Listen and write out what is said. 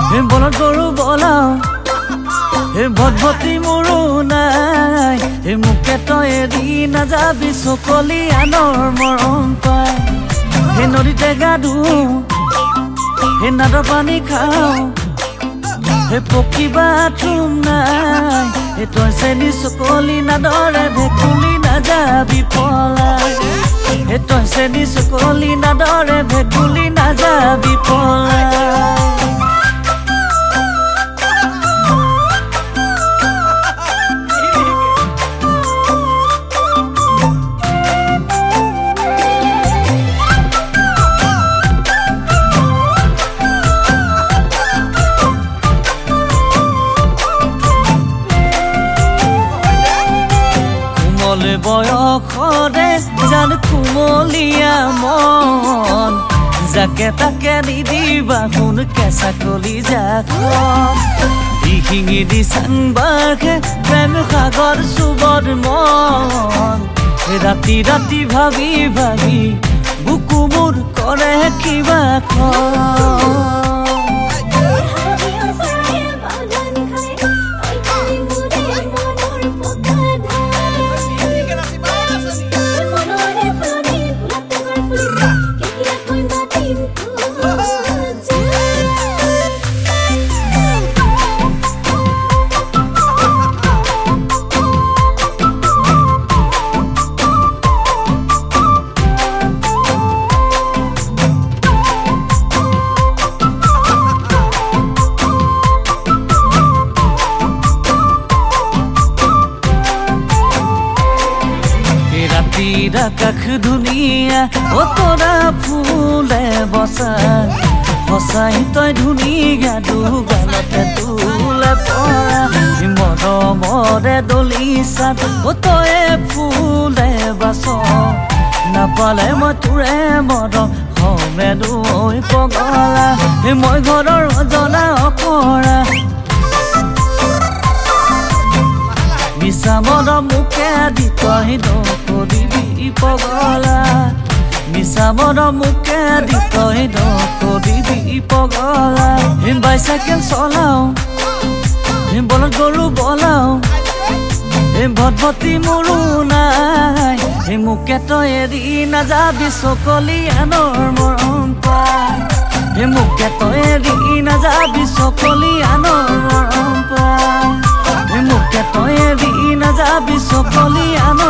বলত গৰু বলাও ভটভটি মোৰো নাই মোকে তই এৰি নাযাবি চকলি আনৰ মৰম পাই নদীতে গা ধুও নাদৰ পানী খাওঁ পকী বাথৰুম নাই তই চেনি চকলি নাদৰে ভেকুলি নাযাবি পলাই তই চেনি চকলি নাদৰে ভেকুলি নাযাবি পলাই বয়সৰে জান কুমলীয়া মন যাকে তাকে নিদিবা শুন কেঁচা কলি যাখন শিঙি দি চাংবাঘে প্ৰেম সাগৰ চুবৰ মন ৰাতি ৰাতি ভাবি ভাবি বুকু মোৰ কৰে কিবা আকাশ ধুনীয়া তোৰা ফুলে বচা সঁচাই তই ধুনীয়া দুগালতে তোলে পৰা মৰমৰে দলিছা তয়ে ফুলে বাচ নাপালে মই তোৰে মৰম সমেদো পগলা মই ঘৰৰ অজনা অকৰা মিছা মৰম মোকে দি তই নকৰিবি পগলা মিছা মৰম মোকে দি তই নকৰিবি পগলা বাইচাইকেল চলাও বলত গৰু বলাও ভটভটি মোৰো নাই মোকে তই এৰি নাযাবি চকলি আনৰ মৰম পাই মোকে তই এৰি নাযাবি চকলি আনৰ মৰম পাই মোকে তই এৰি নাযাবি চকলি আনৰ